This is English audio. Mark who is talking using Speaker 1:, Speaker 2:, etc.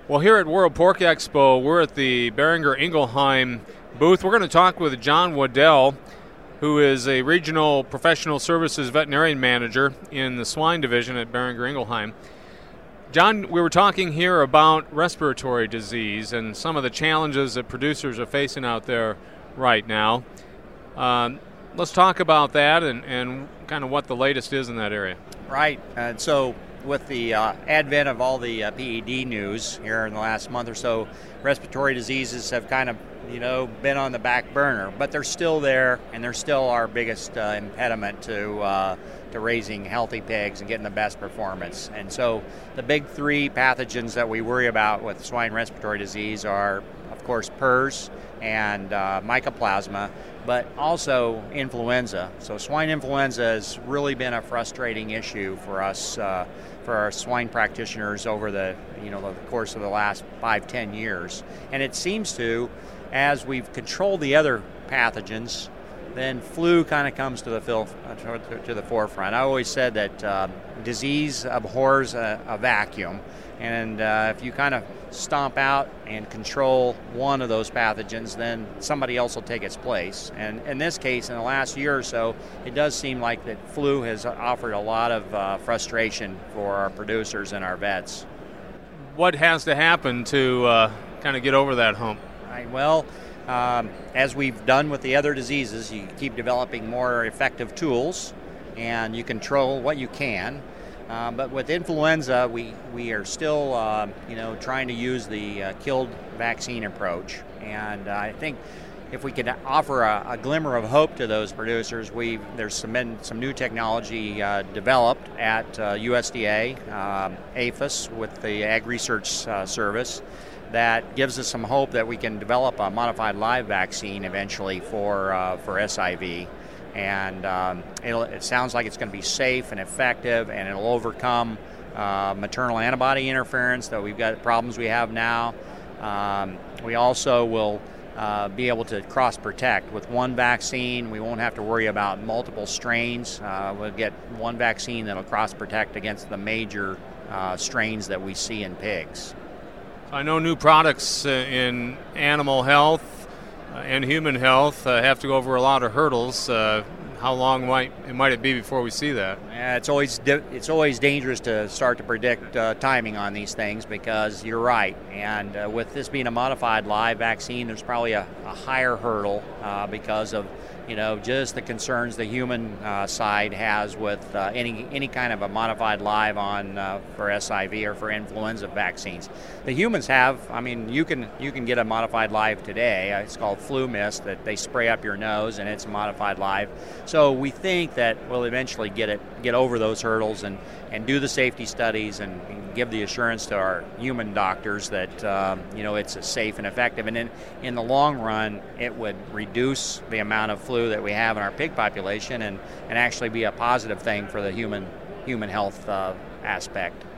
Speaker 1: Well, here at World Pork Expo, we're at the Boehringer Ingelheim booth. We're going to talk with John Waddell, who is a regional professional services veterinarian manager in the swine division at Boehringer Ingelheim. John, we were talking here about respiratory disease and some of the challenges that producers are facing out there right now. Let's talk about that and kind of what the latest is in that area.
Speaker 2: Right. And so with the advent of all the PED news here in the last month or so, respiratory diseases have kind of, been on the back burner, but they're still there, and they're still our biggest impediment to raising healthy pigs and getting the best performance. And so the big three pathogens that we worry about with swine respiratory disease are, of course, PRRS and Mycoplasma, but also influenza. So swine influenza has really been a frustrating issue for us, for our swine practitioners over the course of the last 5-10 years. And it seems to, as we've controlled the other pathogens, then flu kind of comes to the forefront. I always said that disease abhors a vacuum, and if you kind of stomp out and control one of those pathogens, then somebody else will take its place. And in this case, in the last year or so, it does seem like that flu has offered a lot of frustration for our producers and our vets.
Speaker 1: What has to happen to kind of get over that hump?
Speaker 2: Right, well, as we've done with the other diseases, you keep developing more effective tools, and you control what you can. But with influenza, we are still, trying to use the killed vaccine approach. And I think if we could offer a glimmer of hope to those producers, there's some new technology developed at USDA, APHIS, with the Ag Research Service, that gives us some hope that we can develop a modified live vaccine eventually for SIV. And it sounds like it's going to be safe and effective, and it'll overcome maternal antibody interference that we've got problems we have now. We also will be able to cross-protect with one vaccine. We won't have to worry about multiple strains. We'll get one vaccine that'll cross-protect against the major strains that we see in pigs.
Speaker 1: I know new products in animal health and human health have to go over a lot of hurdles. How long might it be before we see that?
Speaker 2: It's always dangerous to start to predict timing on these things, because you're right. And with this being a modified live vaccine, there's probably a higher hurdle because of just the concerns the human side has with any kind of a modified live on for SIV or for influenza vaccines. The humans have, you can get a modified live today. It's called Flu Mist, that they spray up your nose, and it's a modified live. So we think that we'll eventually get over those hurdles and do the safety studies and give the assurance to our human doctors that it's safe and effective. And in the long run, it would reduce the amount of flu that we have in our pig population and actually be a positive thing for the human health aspect.